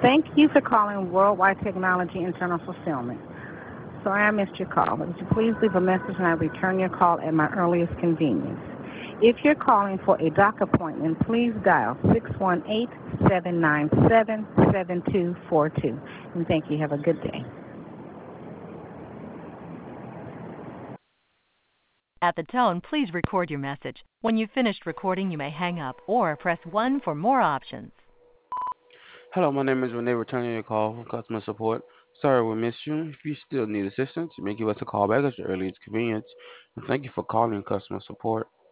Thank you for calling Worldwide Technology Internal Fulfillment. Sorry I missed your call. Would you please leave a message and I'll return your call at my earliest convenience. If you're calling for a doc appointment, please dial 618-797-7242. And thank you. Have a good day. At the tone, please record your message. When you've finished recording, you may hang up or press 1 for more options. Hello, my name is Renee, returning your call from customer support. Sorry we missed you. If you still need assistance, you may give us a call back at your earliest convenience. And thank you for calling customer support.